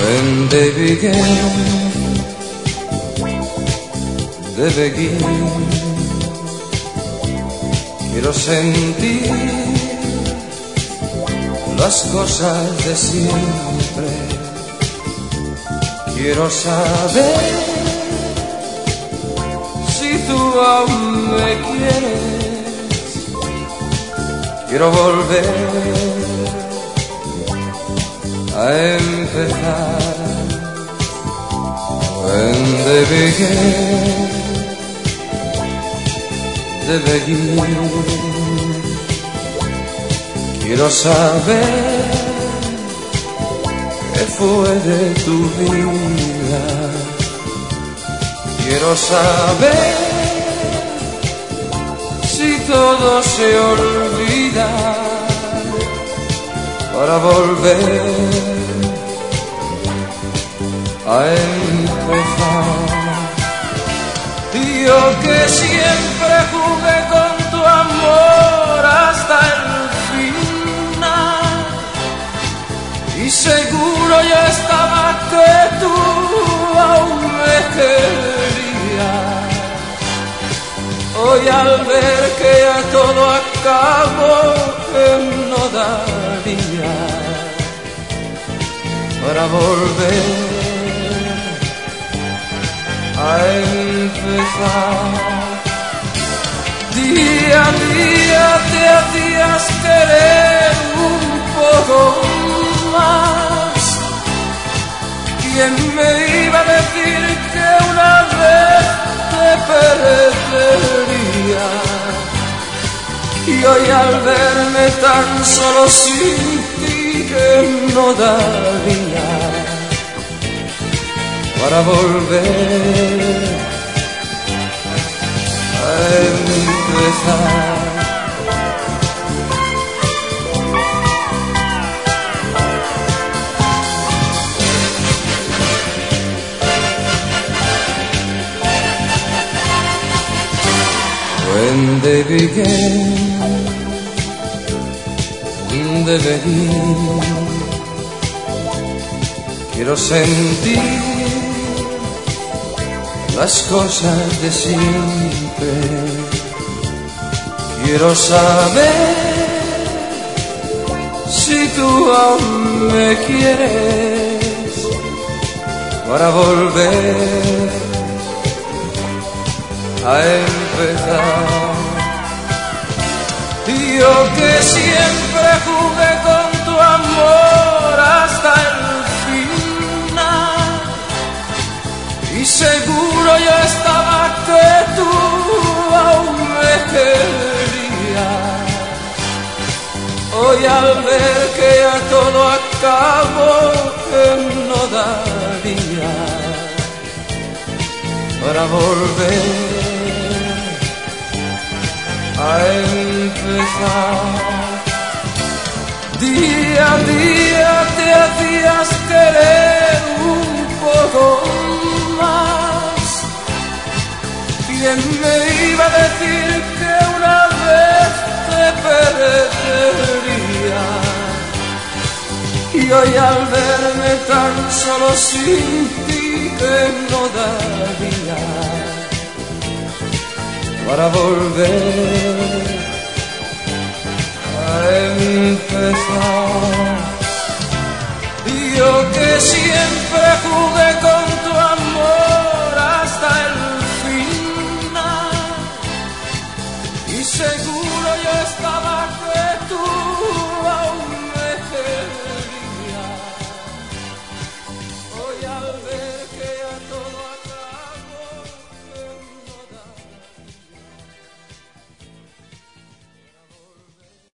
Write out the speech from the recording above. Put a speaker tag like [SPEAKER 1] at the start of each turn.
[SPEAKER 1] When they began, de begin, quiero sentir las cosas de siempre. Quiero saber si tú aún me quieres. Quiero volver a empezar. When they began, de begin, quiero saber qué fue de tu vida. Quiero saber si todo se olvida para volver a empezar. Yo que siempre jugué con tu amor hasta el final, y seguro ya estaba que tú aún me querías. Hoy al ver que ya todo acabó, que no daría para volver a empezar. Día a día te hacías querer un poco más. ¿Quién me iba a decir que una vez te perdería? Y hoy al verme tan solo sin ti, que no daría para volver a empezar. When they began, de begin, quiero sentir las cosas de siempre. Quiero saber si tú aún me quieres para volver a empezar. Yo que siempre jugué con tu amor hasta el final, y seguro ya estaba que tú aún me querías. Hoy al ver que ya todo acabó, que no daría para volver a empezar. Día a día te hacías querer un poco más. ¿Quién me iba a decir que una vez te perdería? Y hoy al verme tan solo sin ti, que no daría para volver